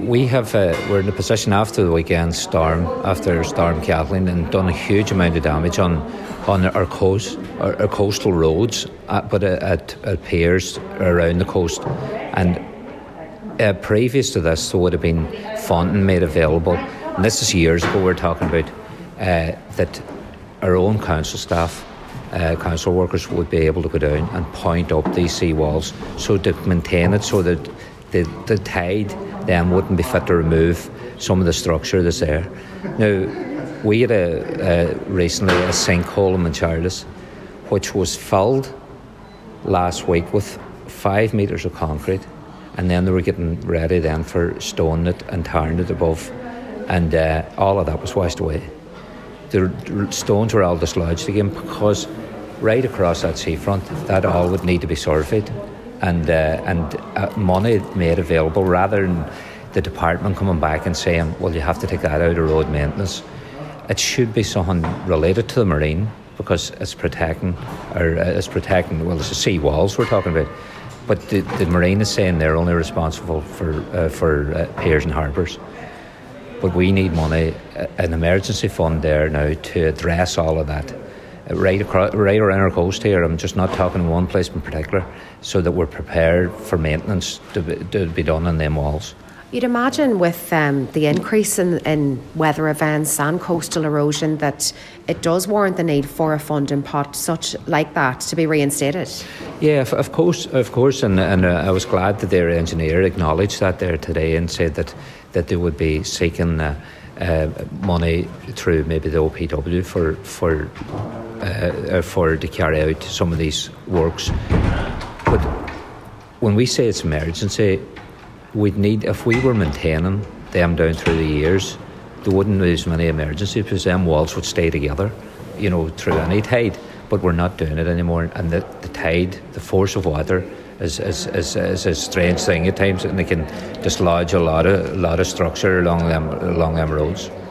we're in a position after Storm Kathleen, and done a huge amount of damage on our coastal roads, but at piers around the coast. And previous to this, there would have been funding made available, and this is years ago we're talking about, that our own council staff, council workers would be able to go down and point up these sea walls so to maintain it, so that the tide then wouldn't be fit to remove some of the structure that's there. Now, we had recently a sinkhole in Manchardis, which was filled last week with 5 metres of concrete, and then they were getting ready then for stoning it and tarring it above, and all of that was washed away. The stones were all dislodged again, because right across that seafront, that all would need to be surveyed, and money made available, rather than the department coming back and saying, well, you have to take that out of road maintenance. It should be something related to the marine, because it's protecting, it's the sea walls we're talking about. But the marine is saying they're only responsible for piers and harbours. But we need money, an emergency fund there now, to address all of that. Right around our coast here. I'm just not talking one place in particular, so that we're prepared for maintenance to be done on them walls. You'd imagine with the increase in weather events and coastal erosion that it does warrant the need for a funding pot such like that to be reinstated. Yeah, of course, and I was glad that their engineer acknowledged that there today and said that they would be seeking money through maybe the OPW for to carry out some of these works. But when we say it's emergency, we'd need, if we were maintaining them down through the years, there wouldn't be as many emergencies, because them walls would stay together, through any tide. But we're not doing it anymore, and the tide, the force of water, is a strange thing at times, and they can dislodge a lot of structure along them roads.